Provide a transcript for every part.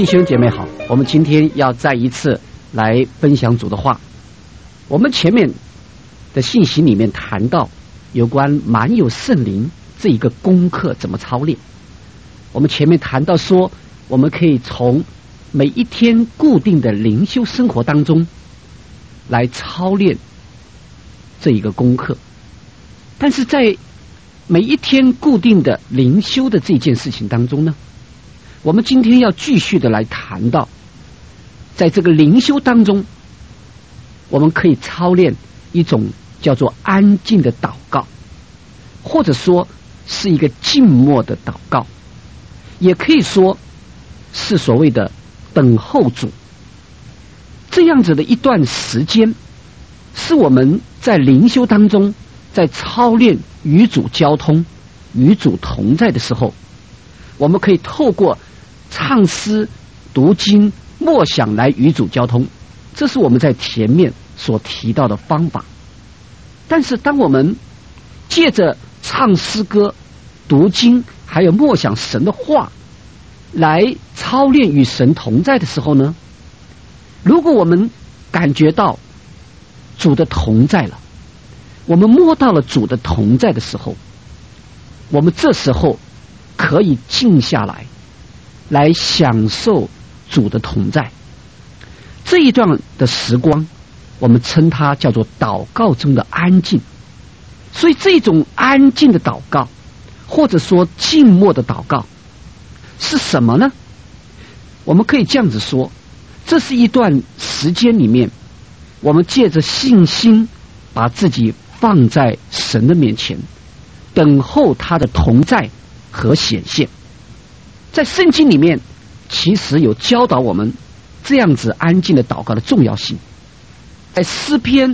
弟兄姐妹好，我们今天要再一次来分享主的话。我们前面的信息里面谈到有关满有圣灵这一个功课怎么操练。我们前面谈到说，我们可以从每一天固定的灵修生活当中来操练这一个功课。但是在每一天固定的灵修的这件事情当中呢，我们今天要继续的来谈到，在这个灵修当中，我们可以操练一种叫做安静的祷告，或者说是一个静默的祷告，也可以说是所谓的等候主。这样子的一段时间，是我们在灵修当中，在操练与主交通、与主同在的时候，我们可以透过唱诗、读经、默想来与主交通，这是我们在前面所提到的方法。但是当我们借着唱诗歌、读经还有默想神的话来操练与神同在的时候呢，如果我们感觉到主的同在了，我们摸到了主的同在的时候，我们这时候可以静下来享受主的同在。这一段的时光，我们称它叫做祷告中的安静。所以这种安静的祷告，或者说静默的祷告，是什么呢？我们可以这样子说，这是一段时间里面，我们借着信心把自己放在神的面前，等候他的同在和显现。在圣经里面其实有教导我们这样子安静的祷告的重要性。在诗篇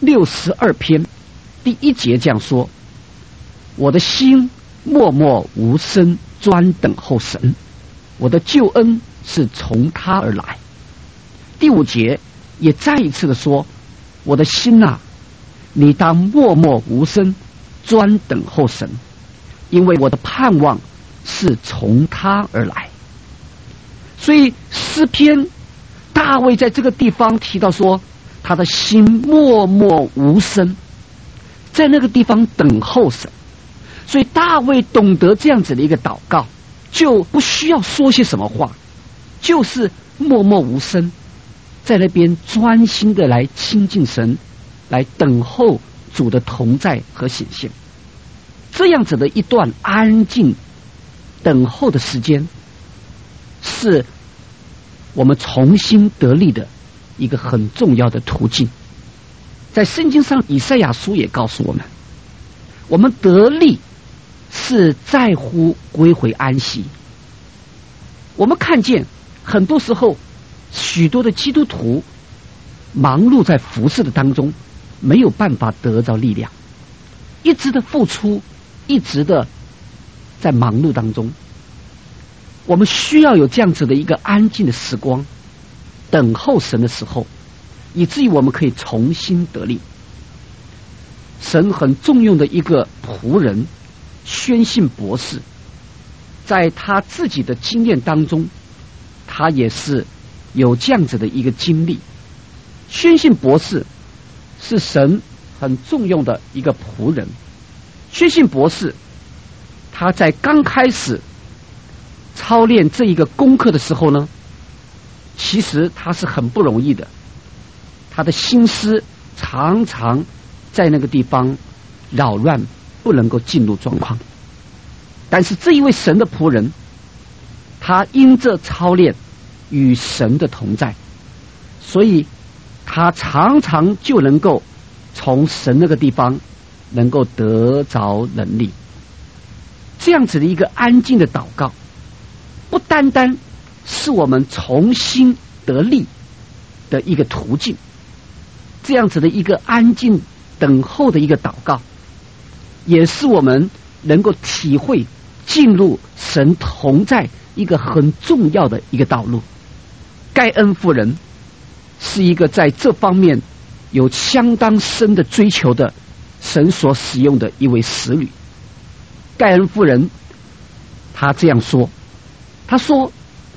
62篇第1节这样说：我的心默默无声，专等候神，我的救恩是从他而来。第5节也再一次的说：我的心啊，你当默默无声，专等候神，因为我的盼望是从他而来。所以诗篇大卫在这个地方提到说，他的心默默无声，在那个地方等候神。所以大卫懂得这样子的一个祷告，就不需要说些什么话，就是默默无声，在那边专心的来亲近神，来等候主的同在和显现。这样子的一段安静等候的时间，是我们重新得力的一个很重要的途径。在圣经上，以赛亚书也告诉我们，我们得力是在乎归回安息。我们看见很多时候许多的基督徒忙碌在服事的当中，没有办法得到力量，一直的付出，一直的在忙碌当中。我们需要有这样子的一个安静的时光，等候神的时候，以至于我们可以重新得力。神很重用的一个仆人宣信博士，在他自己的经验当中，他也是有这样子的一个经历。宣信博士是神很重用的一个仆人。宣信博士他在刚开始操练这一个功课的时候呢，其实他是很不容易的，他的心思常常在那个地方扰乱，不能够进入状况。但是这一位神的仆人，他因着操练与神的同在，所以他常常就能够从神那个地方能够得着能力。这样子的一个安静的祷告，不单单是我们重新得力的一个途径，这样子的一个安静等候的一个祷告，也是我们能够体会进入神同在一个很重要的一个道路。盖恩夫人是一个在这方面有相当深的追求的神所使用的一位使女。盖恩夫人她这样说，她说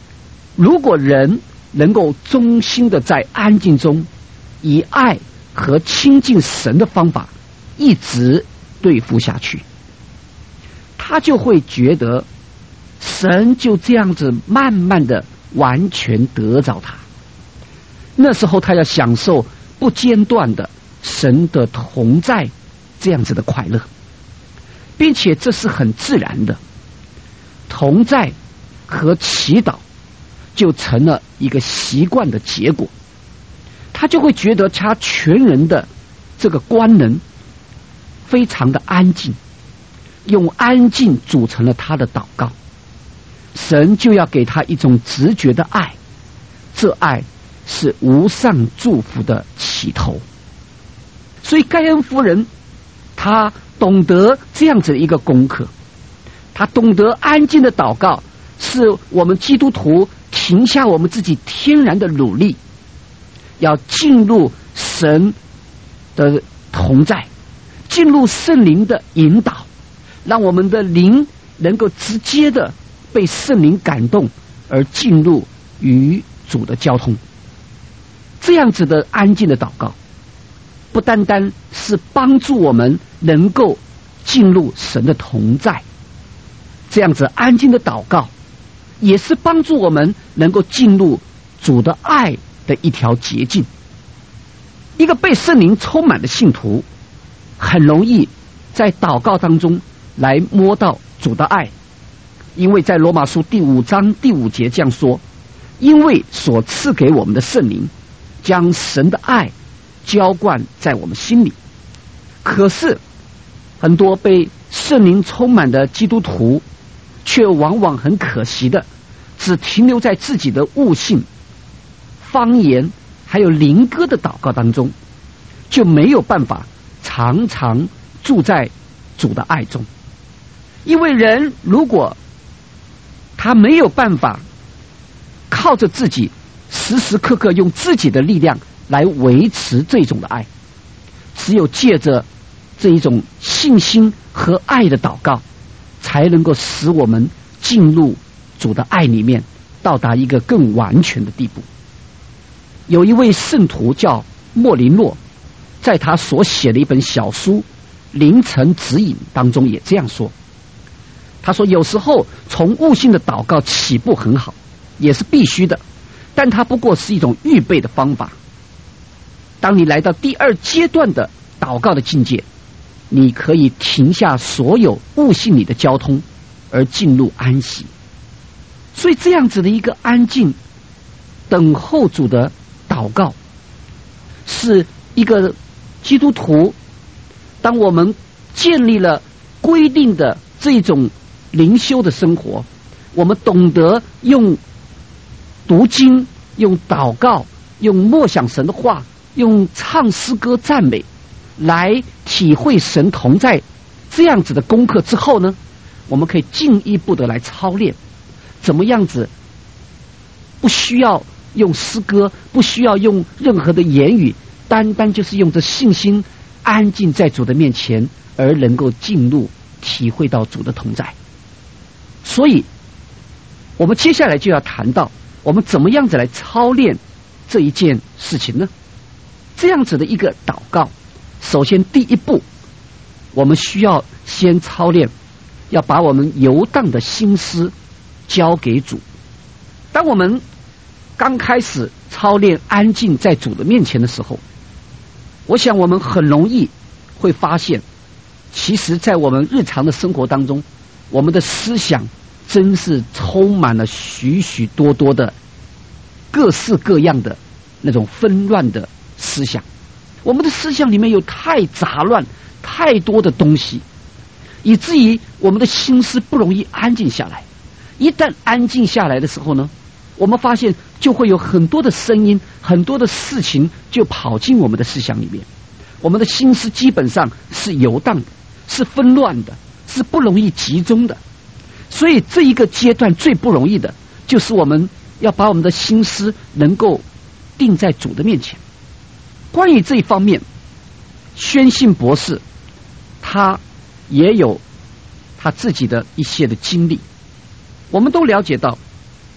如果人能够忠心的在安静中，以爱和亲近神的方法一直对付下去，他就会觉得神就这样子慢慢的完全得着他。那时候他要享受不间断的神的同在，这样子的快乐，并且这是很自然的。同在和祈祷就成了一个习惯的结果，他就会觉得他全人的这个官能非常的安静，用安静组成了他的祷告。神就要给他一种直觉的爱，这爱是无上祝福的起头。所以盖恩夫人她懂得这样子一个功课，她懂得安静的祷告是我们基督徒停下我们自己天然的努力，要进入神的同在，进入圣灵的引导，让我们的灵能够直接的被圣灵感动，而进入与主的交通。这样子的安静的祷告，不单单是帮助我们能够进入神的同在，这样子安静的祷告也是帮助我们能够进入主的爱的一条捷径。一个被圣灵充满的信徒很容易在祷告当中来摸到主的爱，因为在罗马书第5章第5节这样说，因为所赐给我们的圣灵将神的爱浇灌在我们心里。可是很多被圣灵充满的基督徒却往往很可惜的只停留在自己的悟性、方言还有灵歌的祷告当中，就没有办法常常住在主的爱中。因为人如果他没有办法靠着自己时时刻刻用自己的力量来维持这种的爱，只有借着这一种信心和爱的祷告，才能够使我们进入主的爱里面，到达一个更完全的地步。有一位圣徒叫莫林诺，在他所写的一本小书《凌晨指引》当中也这样说，他说有时候从悟性的祷告起步很好，也是必须的，但它不过是一种预备的方法。当你来到第2阶段的祷告的境界，你可以停下所有悟性里的交通，而进入安息。所以这样子的一个安静等候主的祷告，是一个基督徒当我们建立了规定的这种灵修的生活，我们懂得用读经、用祷告、用默想神的话、用唱诗歌赞美来体会神同在这样子的功课之后呢，我们可以进一步的来操练怎么样子不需要用诗歌，不需要用任何的言语，单单就是用着信心安静在主的面前，而能够进入体会到主的同在。所以我们接下来就要谈到我们怎么样子来操练这一件事情呢？这样子的一个祷告，首先第一步，我们需要先操练，要把我们游荡的心思交给主。当我们刚开始操练安静在主的面前的时候，我想我们很容易会发现，其实在我们日常的生活当中，我们的思想真是充满了许许多多的各式各样的那种纷乱的思想。我们的思想里面有太杂乱、太多的东西，以至于我们的心思不容易安静下来。一旦安静下来的时候呢，我们发现就会有很多的声音、很多的事情就跑进我们的思想里面。我们的心思基本上是游荡的，是纷乱的，是不容易集中的。所以这一个阶段最不容易的就是我们要把我们的心思能够定在主的面前。关于这一方面，宣信博士他也有他自己的一些的经历。我们都了解到，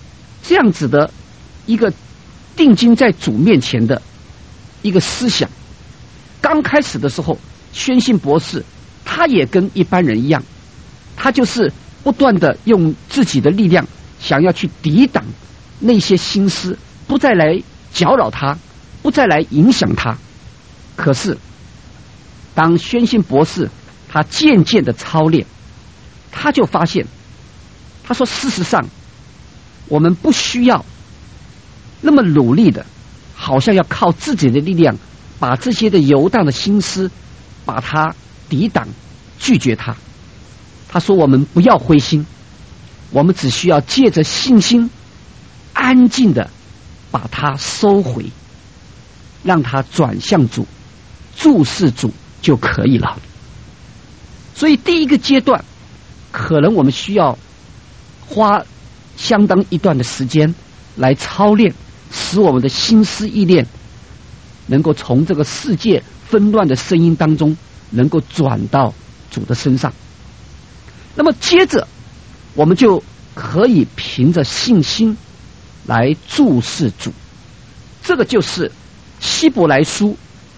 这样子的一个定睛在主面前的一个思想。刚开始的时候，宣信博士他也跟一般人一样，他就是不断的用自己的力量想要去抵挡那些心思，不再来搅扰他，不再来影响他。可是当宣信博士他渐渐的操练，他就发现，他说事实上我们不需要那么努力的，好像要靠自己的力量把这些的游荡的心思把它抵挡拒绝它。他说我们不要灰心，我们只需要借着信心安静的把它收回，让它转向主，注视主就可以了。所以第一个阶段可能我们需要花相当一段的时间来操练，使我们的心思意念能够从这个世界纷乱的声音当中能够转到主的身上。那么接着我们就可以凭着信心来注视主。这个就是希伯来书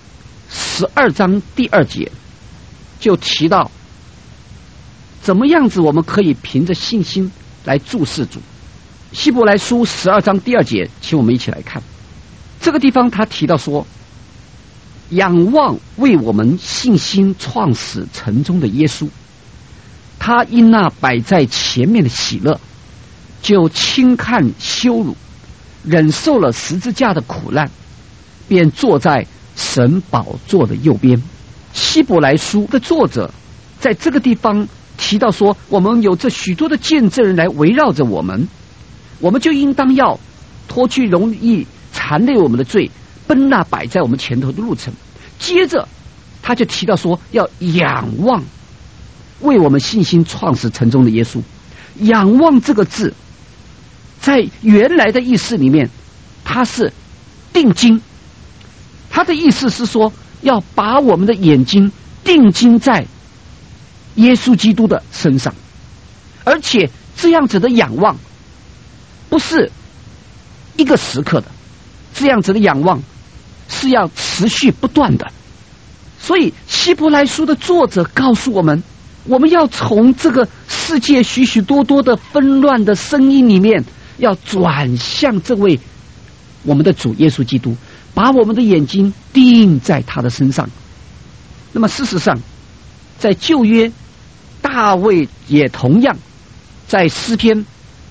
12章第2节就提到怎么样子我们可以凭着信心来注视主。希伯来书12章第2节，请我们一起来看。这个地方他提到说，仰望为我们信心创始成终的耶稣，他因那摆在前面的喜乐，就轻看羞辱，忍受了十字架的苦难，便坐在神宝座的右边。希伯来书的作者在这个地方提到说，我们有这许多的见证人来围绕着我们，我们就应当要脱去容易缠累我们的罪，奔那摆在我们前头的路程。接着他就提到说，要仰望为我们信心创始成终的耶稣。仰望这个字在原来的意思里面，它是定睛，它的意思是说要把我们的眼睛定睛在耶稣基督的身上，而且这样子的仰望不是一个时刻的，这样子的仰望是要持续不断的。所以希伯来书的作者告诉我们，我们要从这个世界许许多多的纷乱的声音里面，要转向这位我们的主耶稣基督，把我们的眼睛定在他的身上。那么事实上在旧约，大卫也同样在诗篇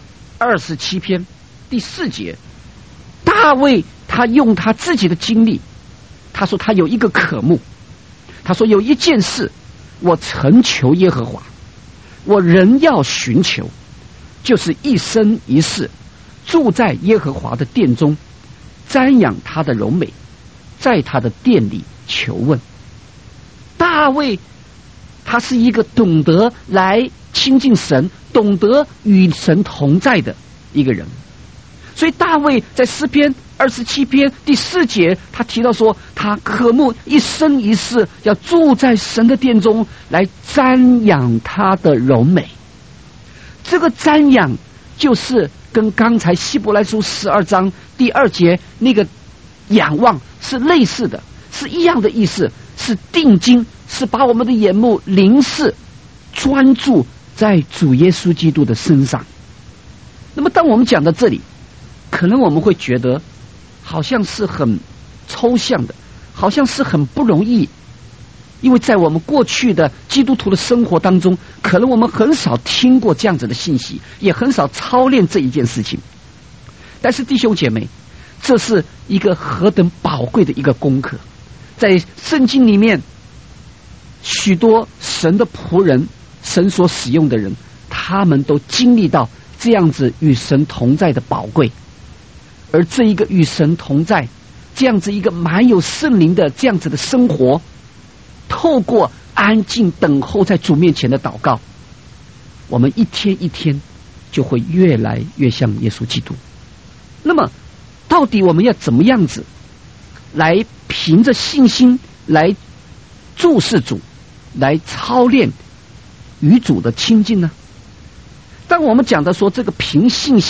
27篇第4节，大卫他用他自己的经历，他说他有一个渴慕，他说有一件事我曾求耶和华，我仍要寻求，就是一生一世住在耶和华的殿中，瞻仰他的荣美，在他的殿里求问。大卫他是一个懂得来亲近神，懂得与神同在的一个人。所以大卫在诗篇27篇第4节，他提到说，他渴慕一生一世要住在神的殿中，来瞻仰他的荣美。这个瞻仰就是跟刚才希伯来书12章第2节那个仰望是类似的，是一样的意思，是定睛，是把我们的眼目凝视专注在主耶稣基督的身上。那么当我们讲到这里，可能我们会觉得好像是很抽象的，好像是很不容易，因为在我们过去的基督徒的生活当中，可能我们很少听过这样子的信息，也很少操练这一件事情。但是弟兄姐妹，这是一个何等宝贵的一个功课。在圣经里面，许多神的仆人，神所使用的人，他们都经历到这样子与神同在的宝贵。而这一个与神同在，这样子一个满有圣灵的这样子的生活，透过安静等候在主面前的祷告，我们一天一天就会越来越像耶稣基督。那么到底我们要怎么样子来凭着信心来注视主，来操练与主的亲近呢？当我们讲的说这个凭信心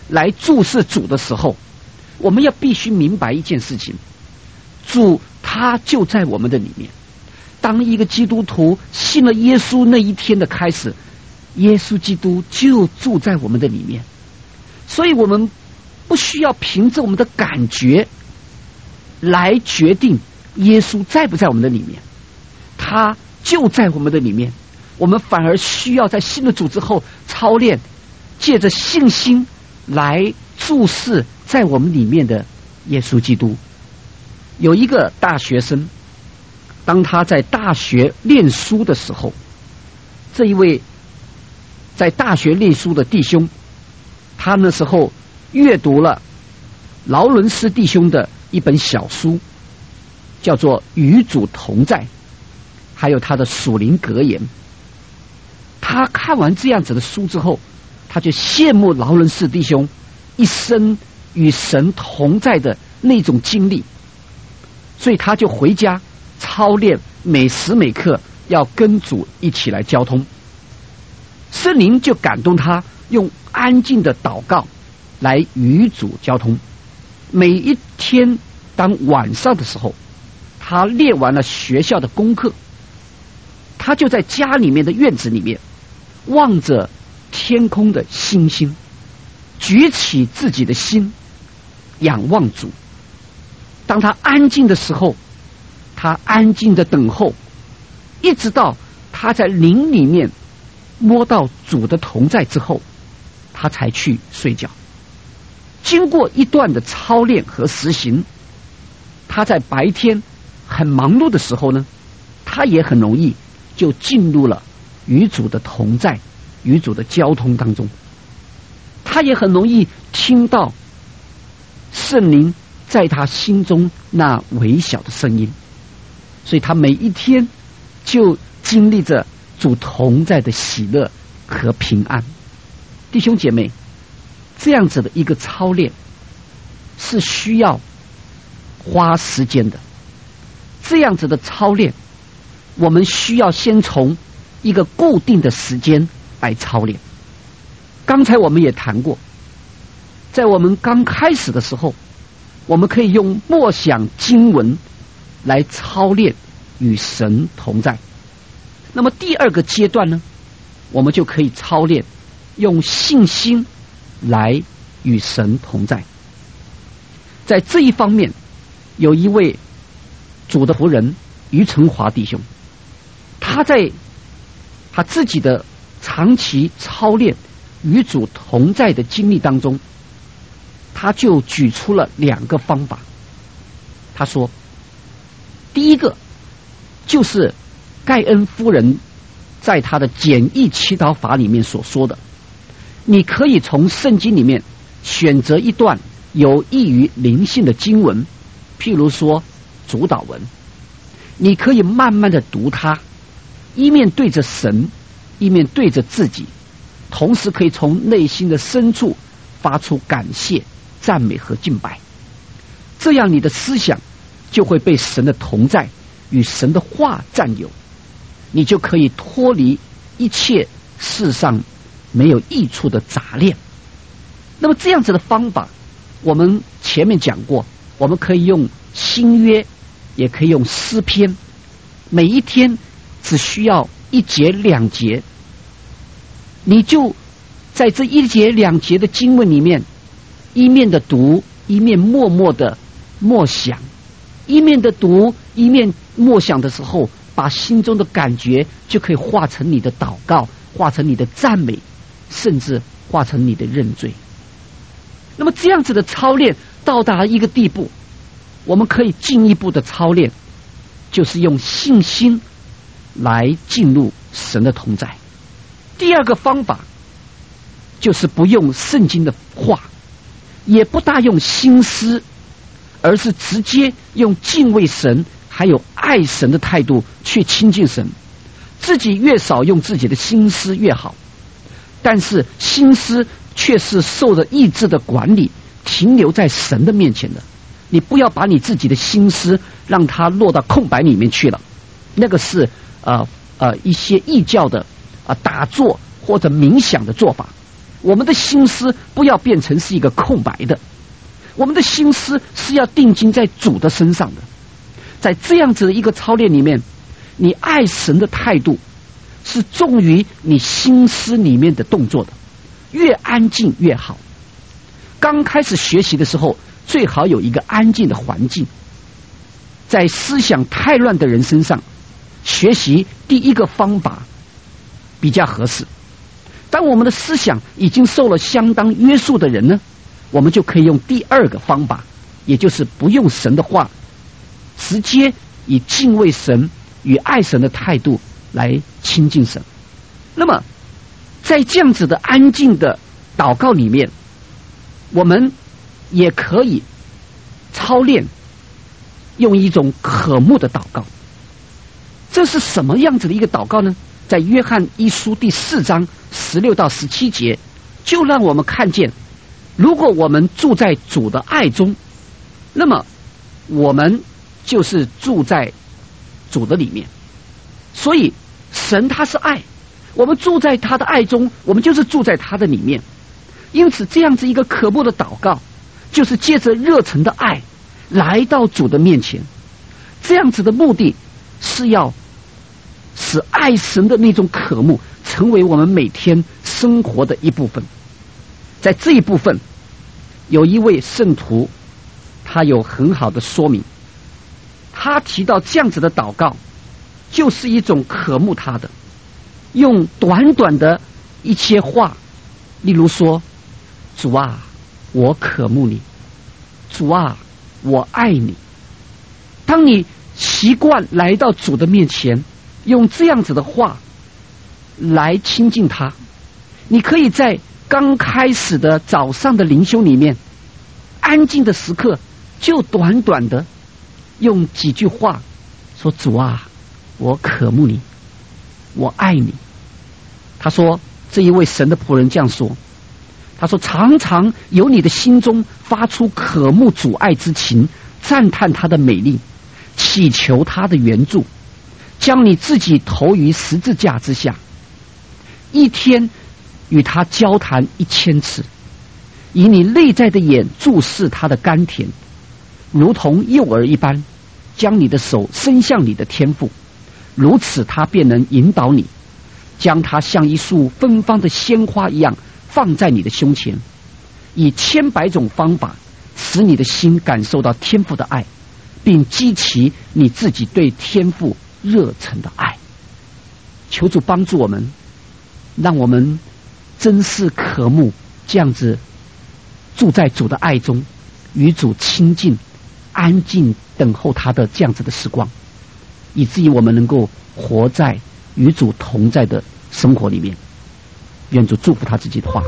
来注视主的时候，我们要必须明白一件事情，主他就在我们的里面。当一个基督徒信了耶稣那一天的开始，耶稣基督就住在我们的里面。所以我们不需要凭着我们的感觉来决定耶稣在不在我们的里面，他就在我们的里面。我们反而需要在信了主之后操练，借着信心来注视在我们里面的耶稣基督。有一个大学生，当他在大学念书的时候，这一位在大学念书的弟兄，他那时候阅读了劳伦斯弟兄的一本小书，叫做《与主同在》，还有他的属灵格言。他看完这样子的书之后，他就羡慕劳伦斯弟兄一生与神同在的那种经历，所以他就回家操练，每时每刻要跟主一起来交通。圣灵就感动他，用安静的祷告来与主交通。每一天当晚上的时候，他练完了学校的功课，他就在家里面的院子里面望着天空的星星，举起自己的心仰望主。当他安静的时候，他安静的等候，一直到他在灵里面摸到主的同在之后，他才去睡觉。经过一段的操练和实行，他在白天很忙碌的时候呢，他也很容易就进入了与主的同在、与主的交通当中。他也很容易听到圣灵在他心中那微小的声音，所以他每一天就经历着主同在的喜乐和平安。弟兄姐妹，这样子的一个操练是需要花时间的。这样子的操练，我们需要先从一个固定的时间来操练。刚才我们也谈过，在我们刚开始的时候，我们可以用默想经文来操练与神同在。那么第二个阶段呢，我们就可以操练用信心来与神同在。在这一方面，有一位主的仆人于成华弟兄，他在他自己的长期操练与主同在的经历当中，他就举出了2个方法。他说，第一个就是盖恩夫人在他的简易祈祷法里面所说的，你可以从圣经里面选择一段有益于灵性的经文，譬如说主祷文，你可以慢慢的读它，一面对着神，一面对着自己，同时可以从内心的深处发出感谢、赞美和敬拜。这样你的思想就会被神的同在与神的话占有，你就可以脱离一切世上没有益处的杂念。那么这样子的方法，我们前面讲过，我们可以用新约，也可以用诗篇，每一天只需要1节2节，你就在这1节2节的经文里面，一面的读，一面默默的默想，一面的读，一面默想的时候，把心中的感觉就可以化成你的祷告，化成你的赞美，甚至化成你的认罪。那么这样子的操练到达一个地步，我们可以进一步的操练，就是用信心来进入神的同在。第二个方法就是不用圣经的话，也不大用心思，而是直接用敬畏神还有爱神的态度去亲近神。自己越少用自己的心思越好，但是心思却是受着意志的管理，停留在神的面前的。你不要把你自己的心思让它落到空白里面去了，那个是一些异教的打坐或者冥想的做法。 我们的心思不要变成是一个空白的，我们的心思是要定睛在主的身上的。在这样子的一个操练里面，你爱神的态度是重于你心思里面的动作的，越安静越好。刚开始学习的时候，最好有一个安静的环境。在思想太乱的人身上，学习第一个方法比较合适。当我们的思想已经受了相当约束的人呢，我们就可以用第二个方法，也就是不用神的话，直接以敬畏神与爱神的态度来亲近神。那么在这样子的安静的祷告里面，我们也可以操练用一种渴慕的祷告。这是什么样子的一个祷告呢？在约翰一书第4章16到17节，就让我们看见，如果我们住在主的爱中，那么我们就是住在主的里面。所以神他是爱，我们住在他的爱中，我们就是住在他的里面。因此这样子一个渴慕的祷告，就是借着热忱的爱来到主的面前。这样子的目的是要使爱神的那种渴慕成为我们每天生活的一部分。在这一部分，有一位圣徒他有很好的说明，他提到这样子的祷告就是一种渴慕他的，用短短的一些话，例如说，主啊，我渴慕你，主啊，我爱你。当你习惯来到主的面前，用这样子的话来亲近他，你可以在刚开始的早上的灵修里面，安静的时刻，就短短的用几句话说，主啊，我渴慕你，我爱你。他说，这一位神的仆人这样说，他说，常常由你的心中发出渴慕主爱之情，赞叹他的美丽，祈求他的援助，将你自己投于十字架之下，一天与他交谈1000次，以你内在的眼注视他的甘甜，如同幼儿一般，将你的手伸向你的天父，如此他便能引导你，将它像一束芬芳的鲜花一样放在你的胸前，以千百种方法使你的心感受到天父的爱，并激起你自己对天父热忱的爱。求主帮助我们，让我们真是渴慕这样子住在主的爱中，与主亲近，安静等候他的这样子的时光，以至于我们能够活在与主同在的生活里面。愿主祝福他自己的话。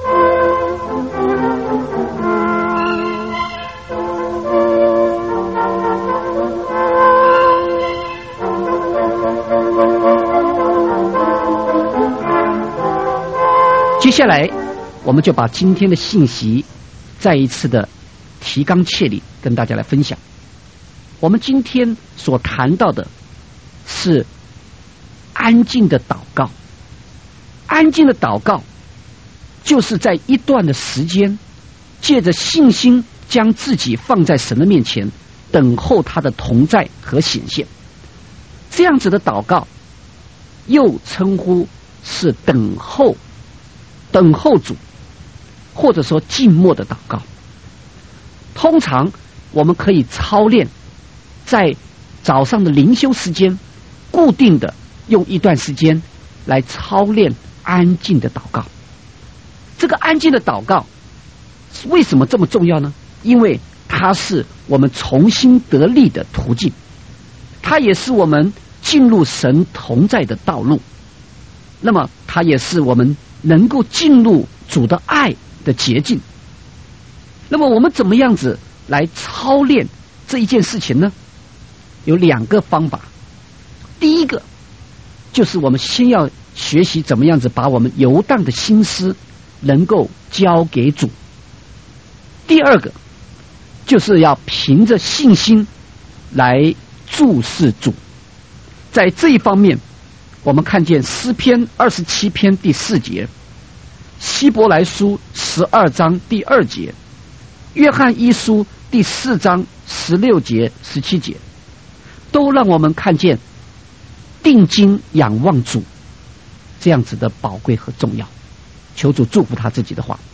接下来我们就把今天的信息再一次的提纲挈领跟大家来分享。我们今天所谈到的是安静的祷告。安静的祷告就是在一段的时间，借着信心将自己放在神的面前，等候他的同在和显现。这样子的祷告又称呼是等候主，或者说静默的祷告。通常我们可以操练在早上的灵修时间，固定的用一段时间来操练安静的祷告。这个安静的祷告为什么这么重要呢？因为它是我们重新得力的途径，它也是我们进入神同在的道路，那么它也是我们能够进入主的爱的捷径。那么我们怎么样子来操练这一件事情呢？有2个方法。第一个就是我们先要学习怎么样子把我们游荡的心思能够交给主。第二个就是要凭着信心来注视主。在这一方面，我们看见诗篇27篇第4节， 希伯来书12章第2节，约翰一书第4章16节、17节，都让我们看见定睛仰望主这样子的宝贵和重要。求主祝福他自己的话。